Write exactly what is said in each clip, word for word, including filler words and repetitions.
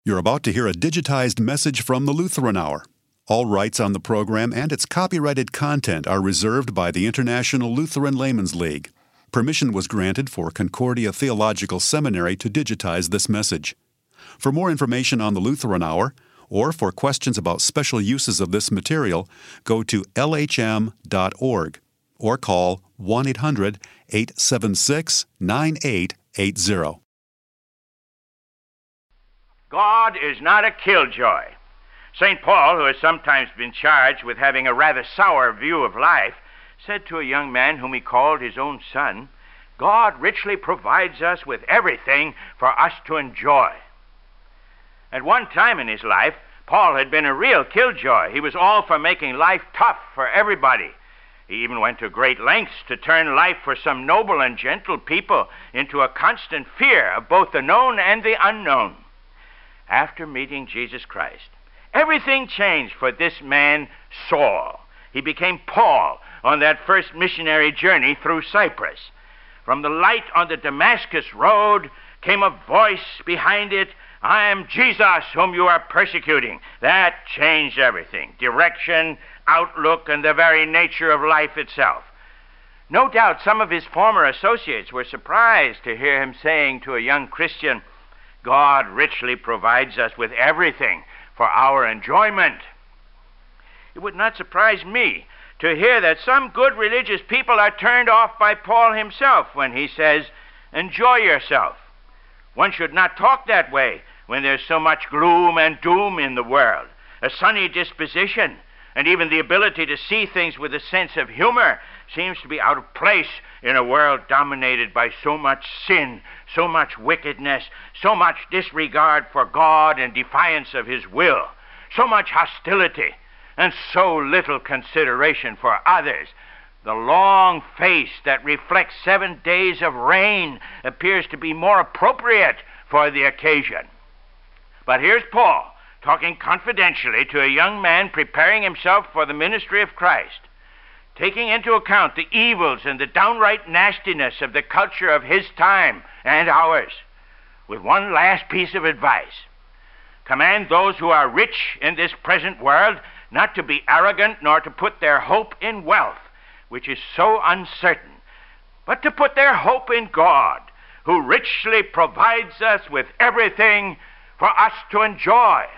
You're about to hear a digitized message from the Lutheran Hour. All rights on the program and its copyrighted content are reserved by the International Lutheran Laymen's League. Permission was granted for Concordia Theological Seminary to digitize this message. For more information on the Lutheran Hour, or for questions about special uses of this material, go to L H M dot org or call one eight hundred, eight seven six, nine eight eight zero. God is not a killjoy. Saint Paul, who has sometimes been charged with having a rather sour view of life, said to a young man whom he called his own son, "God richly provides us with everything for us to enjoy." At one time in his life, Paul had been a real killjoy. He was all for making life tough for everybody. He even went to great lengths to turn life for some noble and gentle people into a constant fear of both the known and the unknown. After meeting Jesus Christ, everything changed for this man, Saul. He became Paul on that first missionary journey through Cyprus. From the light on the Damascus road came a voice behind it, "I am Jesus whom you are persecuting." That changed everything: direction, outlook, and the very nature of life itself. No doubt some of his former associates were surprised to hear him saying to a young Christian, "God richly provides us with everything for our enjoyment." It would not surprise me to hear that some good religious people are turned off by Paul himself when he says, "Enjoy yourself." One should not talk that way when there's so much gloom and doom in the world. A sunny disposition and even the ability to see things with a sense of humor seems to be out of place in a world dominated by so much sin, so much wickedness, so much disregard for God and defiance of his will, so much hostility, and so little consideration for others. The long face that reflects seven days of rain appears to be more appropriate for the occasion. But here's Paul talking confidentially to a young man preparing himself for the ministry of Christ, taking into account the evils and the downright nastiness of the culture of his time and ours, with one last piece of advice. Command those who are rich in this present world not to be arrogant nor to put their hope in wealth, which is so uncertain, but to put their hope in God, who richly provides us with everything for us to enjoy.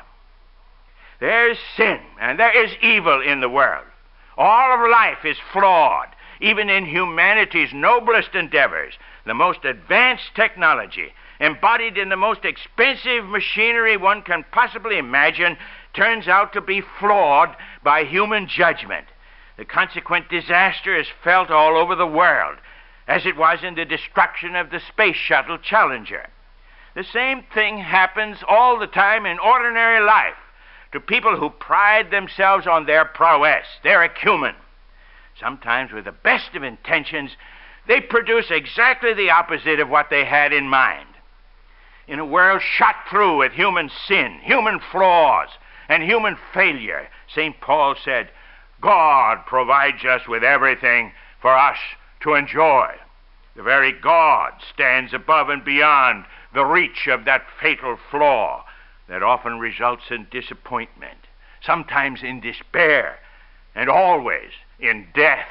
There's sin and there is evil in the world. All of life is flawed. Even in humanity's noblest endeavors, the most advanced technology, embodied in the most expensive machinery one can possibly imagine, turns out to be flawed by human judgment. The consequent disaster is felt all over the world, as it was in the destruction of the space shuttle Challenger. The same thing happens all the time in ordinary life to people who pride themselves on their prowess, their acumen. Sometimes with the best of intentions, they produce exactly the opposite of what they had in mind. In a world shot through with human sin, human flaws, and human failure, Saint Paul said, God provides us with everything for us to enjoy. The very God stands above and beyond the reach of that fatal flaw that often results in disappointment, sometimes in despair, and always in death.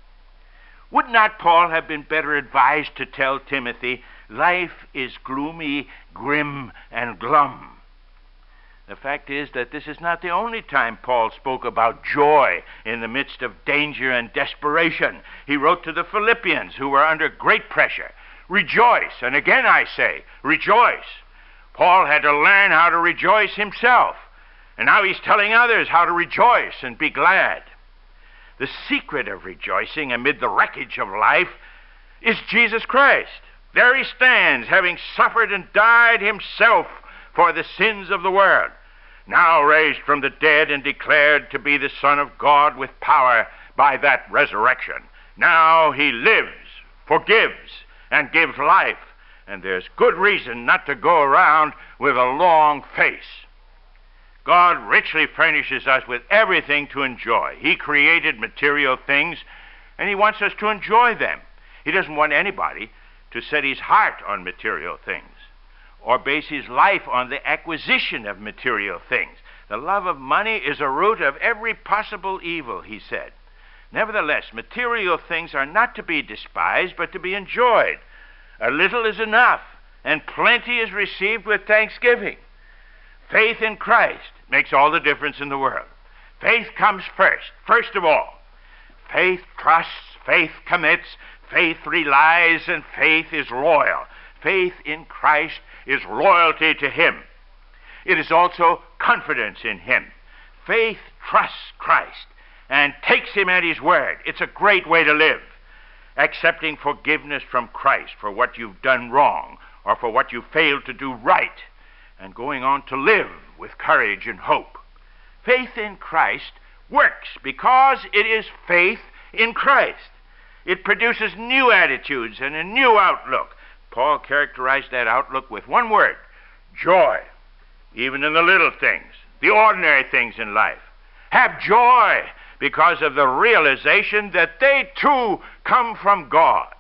Would not Paul have been better advised to tell Timothy, life is gloomy, grim, and glum? The fact is that this is not the only time Paul spoke about joy in the midst of danger and desperation. He wrote to the Philippians, who were under great pressure, "Rejoice," and again I say, rejoice. Paul had to learn how to rejoice himself, and now he's telling others how to rejoice and be glad. The secret of rejoicing amid the wreckage of life is Jesus Christ. There he stands, having suffered and died himself for the sins of the world, now raised from the dead and declared to be the Son of God with power by that resurrection. Now he lives, forgives, and gives life, and there's good reason not to go around with a long face. God richly furnishes us with everything to enjoy. He created material things, and he wants us to enjoy them. He doesn't want anybody to set his heart on material things. or base his life on the acquisition of material things. The love of money is a root of every possible evil, he said. Nevertheless, material things are not to be despised, but to be enjoyed. A little is enough, and plenty is received with thanksgiving. Faith in Christ makes all the difference in the world. Faith comes first, first of all. Faith trusts, faith commits, faith relies, and faith is loyal. Faith in Christ is loyalty to him. It is also confidence in him. Faith trusts Christ and takes him at his word. It's a great way to live. Accepting forgiveness from Christ for what you've done wrong or for what you failed to do right, and going on to live with courage and hope. Faith in Christ works because it is faith in Christ. It produces new attitudes and a new outlook. Paul characterized that outlook with one word: joy, even in the little things, the ordinary things in life. Have joy because of the realization that they too come from God.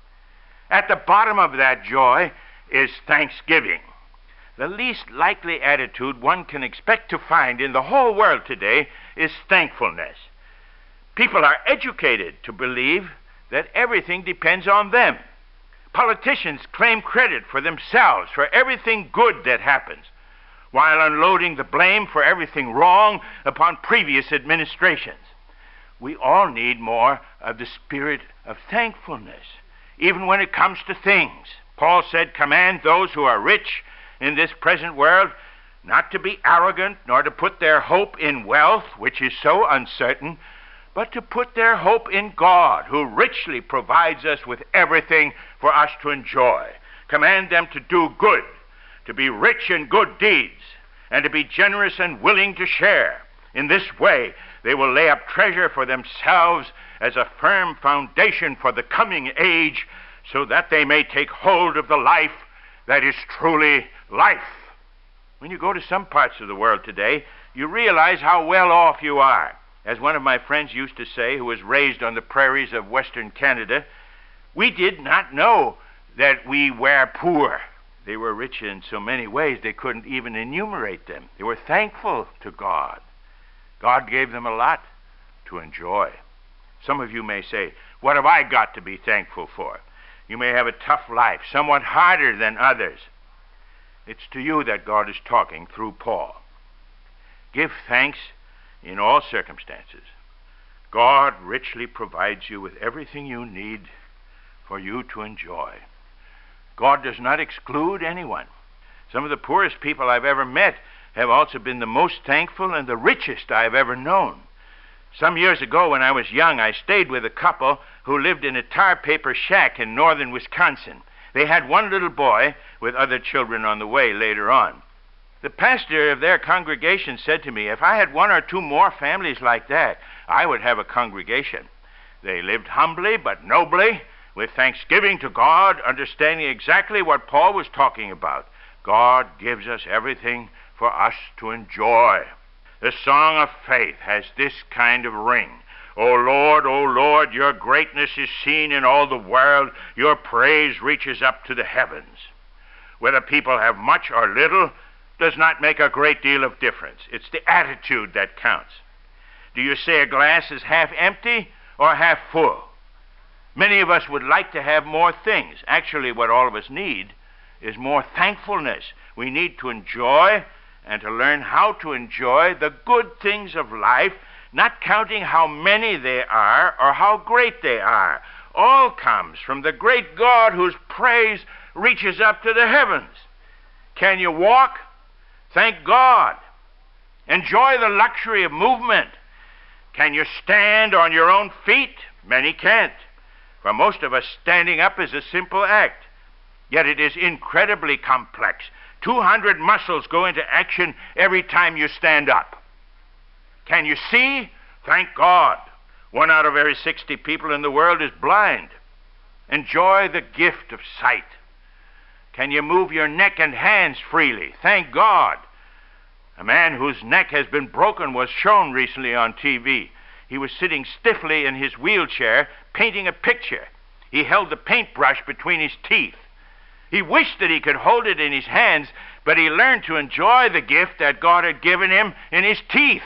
At the bottom of that joy is thanksgiving. The least likely attitude one can expect to find in the whole world today is thankfulness. People are educated to believe that everything depends on them. Politicians claim credit for themselves for everything good that happens, while unloading the blame for everything wrong upon previous administrations. We all need more of the spirit of thankfulness, even when it comes to things. Paul said, command those who are rich in this present world not to be arrogant, nor to put their hope in wealth, which is so uncertain, but to put their hope in God, who richly provides us with everything for us to enjoy. Command them to do good, to be rich in good deeds, and to be generous and willing to share. In this way, they will lay up treasure for themselves as a firm foundation for the coming age, so that they may take hold of the life that is truly life. When you go to some parts of the world today, you realize how well off you are. As one of my friends used to say, who was raised on the prairies of Western Canada, we did not know that we were poor. They were rich in so many ways they couldn't even enumerate them. They were thankful to God. God gave them a lot to enjoy. Some of you may say, what have I got to be thankful for? You may have a tough life, somewhat harder than others. It's to you that God is talking through Paul. Give thanks in all circumstances. God richly provides you with everything you need for you to enjoy. God does not exclude anyone. Some of the poorest people I've ever met have also been the most thankful and the richest I've ever known. Some years ago, when I was young, I stayed with a couple who lived in a tar paper shack in northern Wisconsin. They had one little boy with other children on the way later on. The pastor of their congregation said to me, if I had one or two more families like that, I would have a congregation. They lived humbly but nobly, with thanksgiving to God, understanding exactly what Paul was talking about. God gives us everything for us to enjoy. The song of faith has this kind of ring. O Lord, O Lord, your greatness is seen in all the world. Your praise reaches up to the heavens. Whether people have much or little does not make a great deal of difference. It's the attitude that counts. Do you say a glass is half empty or half full? Many of us would like to have more things. Actually, what all of us need is more thankfulness. We need to enjoy and to learn how to enjoy the good things of life, not counting how many they are or how great they are. All comes from the great God whose praise reaches up to the heavens. Can you walk? Thank God. Enjoy the luxury of movement. Can you stand on your own feet? Many can't. For most of us, standing up is a simple act. Yet it is incredibly complex. two hundred muscles go into action every time you stand up. Can you see? Thank God. One out of every sixty people in the world is blind. Enjoy the gift of sight. Can you move your neck and hands freely? Thank God. A man whose neck has been broken was shown recently on T V. He was sitting stiffly in his wheelchair, painting a picture. He held the paintbrush between his teeth. He wished that he could hold it in his hands, but he learned to enjoy the gift that God had given him in his teeth.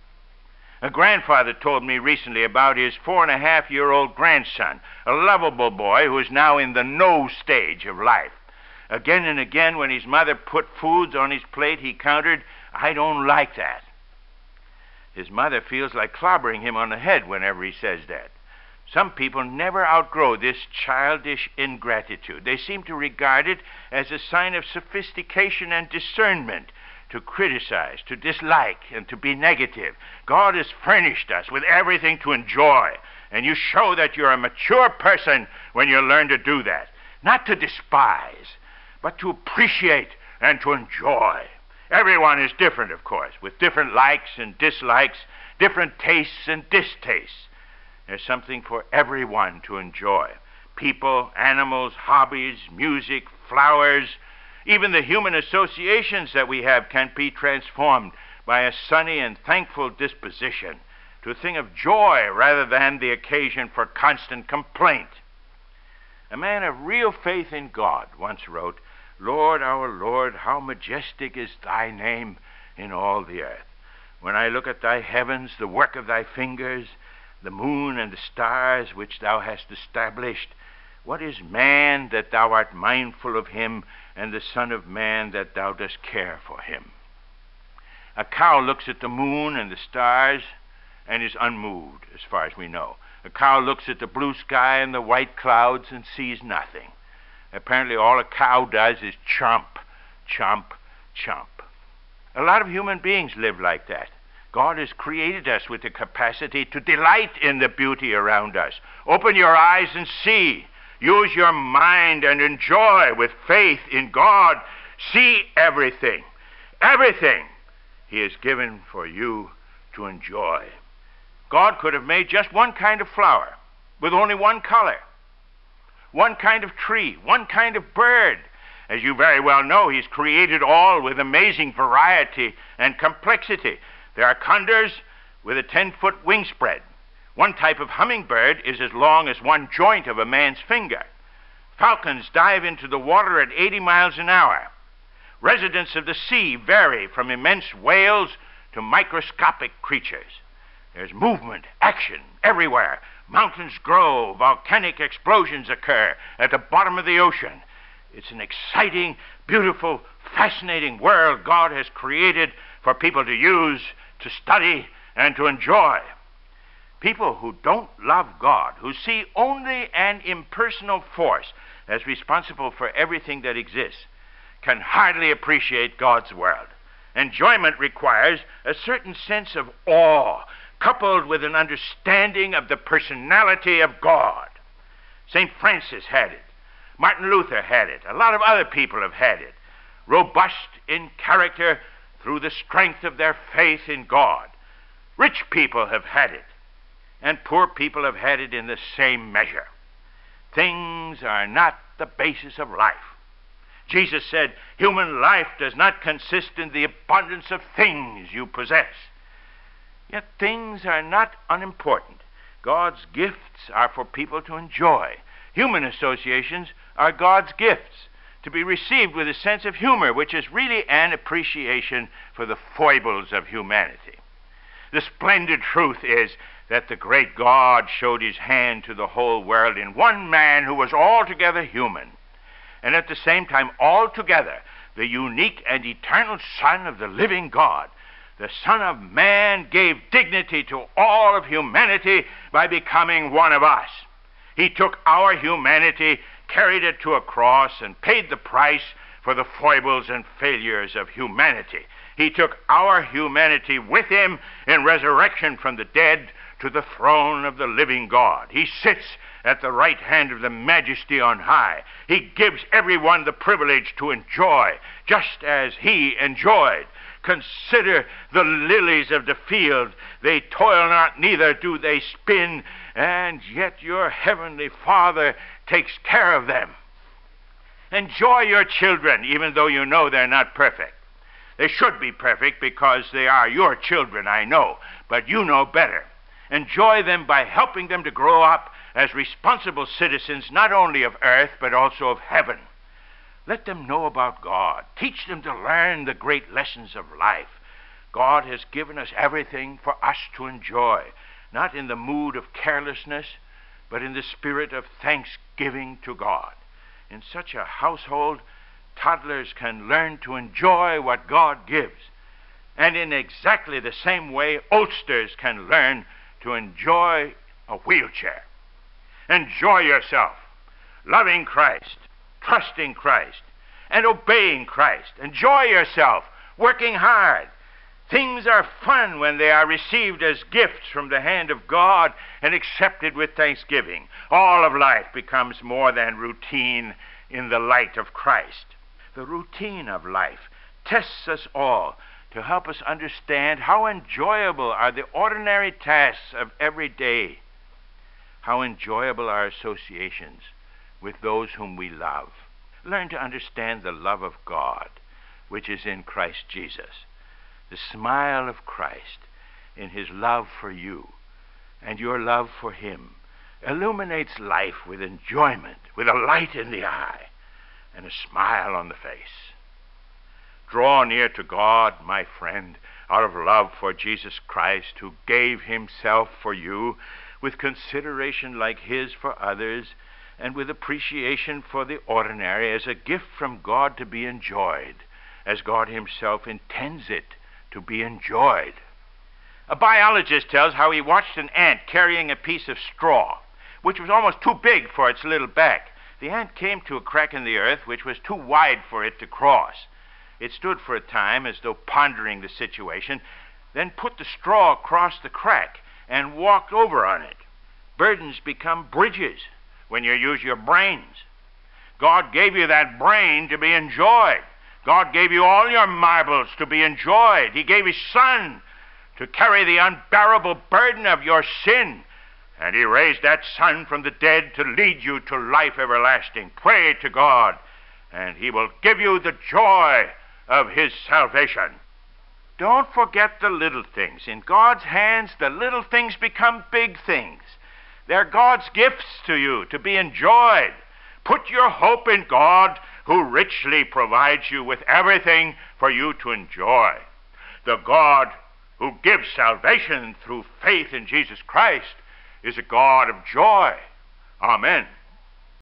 A grandfather told me recently about his four and a half year old grandson, a lovable boy who is now in the no stage of life. Again and again, when his mother put foods on his plate, he countered, "I don't like that." His mother feels like clobbering him on the head whenever he says that. Some people never outgrow this childish ingratitude. They seem to regard it as a sign of sophistication and discernment, to criticize, to dislike, and to be negative. God has furnished us with everything to enjoy, and you show that you're a mature person when you learn to do that. Not to despise, but to appreciate and to enjoy. Everyone is different, of course, with different likes and dislikes, different tastes and distastes. There's something for everyone to enjoy. People, animals, hobbies, music, flowers, even the human associations that we have can be transformed by a sunny and thankful disposition to a thing of joy rather than the occasion for constant complaint. A man of real faith in God once wrote, "Lord, our Lord, how majestic is thy name in all the earth. When I look at thy heavens, the work of thy fingers, the moon and the stars which thou hast established, what is man that thou art mindful of him, and the Son of Man that thou dost care for him?" A cow looks at the moon and the stars and is unmoved, as far as we know. A cow looks at the blue sky and the white clouds and sees nothing. Apparently all a cow does is chomp, chomp, chomp. A lot of human beings live like that. God has created us with the capacity to delight in the beauty around us. Open your eyes and see. Use your mind and enjoy with faith in God. See everything, everything He has given for you to enjoy. God could have made just one kind of flower with only one color, one kind of tree, one kind of bird. As you very well know, He's created all with amazing variety and complexity. There are condors with a ten-foot wingspread. One type of hummingbird is as long as one joint of a man's finger. Falcons dive into the water at eighty miles an hour. Residents of the sea vary from immense whales to microscopic creatures. There's movement, action everywhere. Mountains grow, volcanic explosions occur at the bottom of the ocean. It's an exciting, beautiful, fascinating world God has created for people to use, to study, and to enjoy. People who don't love God, who see only an impersonal force as responsible for everything that exists, can hardly appreciate God's world. Enjoyment requires a certain sense of awe, coupled with an understanding of the personality of God. Saint Francis had it. Martin Luther had it. A lot of other people have had it. Robust in character through the strength of their faith in God. Rich people have had it. And poor people have had it in the same measure. Things are not the basis of life. Jesus said, human life does not consist in the abundance of things you possess. Yet things are not unimportant. God's gifts are for people to enjoy. Human associations are God's gifts, to be received with a sense of humor, which is really an appreciation for the foibles of humanity. The splendid truth is that the great God showed His hand to the whole world in one man who was altogether human, and at the same time altogether the unique and eternal Son of the living God. The Son of Man gave dignity to all of humanity by becoming one of us. He took our humanity, carried it to a cross, and paid the price for the foibles and failures of humanity. He took our humanity with Him in resurrection from the dead to the throne of the living God. He sits at the right hand of the Majesty on high. He gives everyone the privilege to enjoy, just as He enjoyed. Consider the lilies of the field. They toil not, neither do they spin, and yet your heavenly Father takes care of them. Enjoy your children, even though you know they're not perfect. They should be perfect because they are your children, I know, but you know better. Enjoy them by helping them to grow up as responsible citizens not only of earth but also of heaven. Let them know about God. Teach them to learn the great lessons of life. God has given us everything for us to enjoy, not in the mood of carelessness, but in the spirit of thanksgiving to God. In such a household, toddlers can learn to enjoy what God gives. And in exactly the same way, oldsters can learn to enjoy a wheelchair. Enjoy yourself, loving Christ, trusting Christ, and obeying Christ. Enjoy yourself, working hard. Things are fun when they are received as gifts from the hand of God and accepted with thanksgiving. All of life becomes more than routine in the light of Christ. The routine of life tests us all to help us understand how enjoyable are the ordinary tasks of every day, how enjoyable are associations with those whom we love. Learn to understand the love of God, which is in Christ Jesus. The smile of Christ in his love for you and your love for him illuminates life with enjoyment, with a light in the eye and a smile on the face. Draw near to God, my friend, out of love for Jesus Christ, who gave himself for you, with consideration like his for others, and with appreciation for the ordinary as a gift from God to be enjoyed, as God himself intends it to be enjoyed. A biologist tells how he watched an ant carrying a piece of straw, which was almost too big for its little back. The ant came to a crack in the earth which was too wide for it to cross. It stood for a time as though pondering the situation, then put the straw across the crack and walked over on it. Burdens become bridges when you use your brains. God gave you that brain to be enjoyed. God gave you all your marbles to be enjoyed. He gave his Son to carry the unbearable burden of your sin. And he raised that Son from the dead to lead you to life everlasting. Pray to God, and he will give you the joy of his salvation. Don't forget the little things. In God's hands, the little things become big things. They're God's gifts to you to be enjoyed. Put your hope in God, who richly provides you with everything for you to enjoy. The God who gives salvation through faith in Jesus Christ is a God of joy. Amen.